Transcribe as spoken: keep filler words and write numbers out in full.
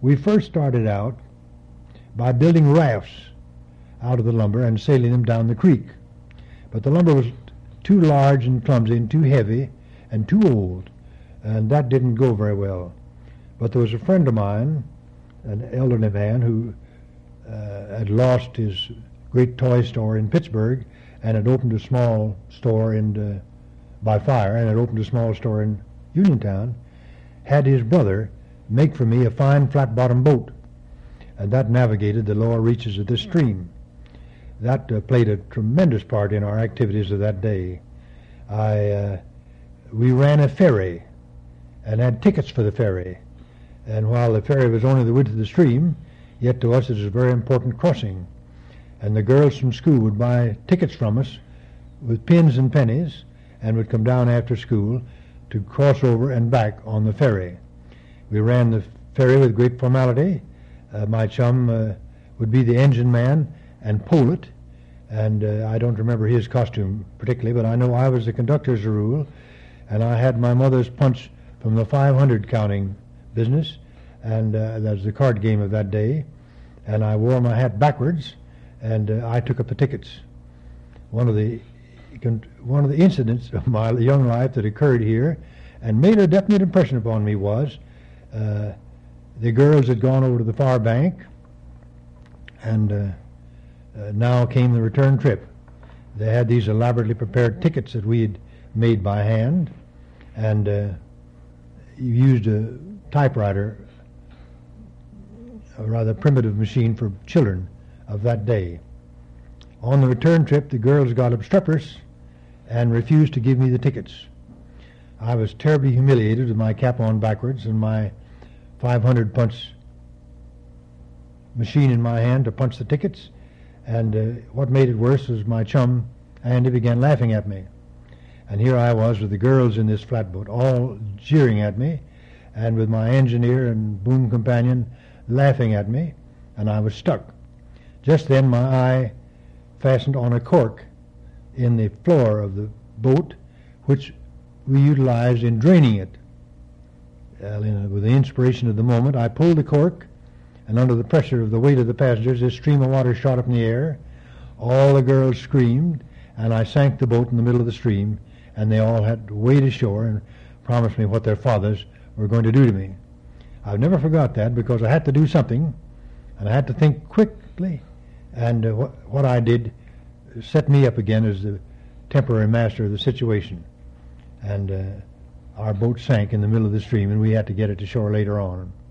We first started out by building rafts out of the lumber and sailing them down the creek. But the lumber was too large and clumsy and too heavy and too old, and that didn't go very well. But there was a friend of mine, an elderly man, who uh, had lost his great toy store in Pittsburgh and had opened a small store in uh, by fire and had opened a small store in Uniontown, had his brother make for me a fine flat-bottom boat, and that navigated the lower reaches of this stream. That uh, played a tremendous part in our activities of that day. I, uh, we ran a ferry and had tickets for the ferry, and while the ferry was only the width of the stream, yet to us it was a very important crossing. And the girls from school would buy tickets from us with pins and pennies and would come down after school to cross over and back on the ferry. We ran the ferry with great formality. Uh, my chum uh, would be the engine man and pole it, and uh, I don't remember his costume particularly, but I know I was the conductor as a rule, and I had my mother's punch from the five hundred counting business, and uh, that was the card game of that day, and I wore my hat backwards, and uh, I took up the tickets. One of the one of the incidents of my young life that occurred here and made a definite impression upon me was uh, the girls had gone over to the far bank, and uh, uh, now came the return trip. They had these elaborately prepared tickets that we had made by hand, and uh, used a typewriter, a rather primitive machine for children of that day. On the return trip, the girls got obstreperous and refused to give me the tickets. I was terribly humiliated with my cap on backwards and my five hundred punch machine in my hand to punch the tickets, and uh, what made it worse was my chum Andy began laughing at me. And here I was with the girls in this flatboat all jeering at me, and with my engineer and boom companion laughing at me, and I was stuck. Just then my eye fastened on a cork in the floor of the boat, which we utilized in draining it. Well, in, with the inspiration of the moment, I pulled the cork, and under the pressure of the weight of the passengers, this stream of water shot up in the air. All the girls screamed, and I sank the boat in the middle of the stream, and they all had to wade ashore and promise me what their fathers were going to do to me. I've never forgot that, because I had to do something, and I had to think quickly, and uh, wh- what I did set me up again as the temporary master of the situation. And uh, our boat sank in the middle of the stream, and we had to get it to shore later on.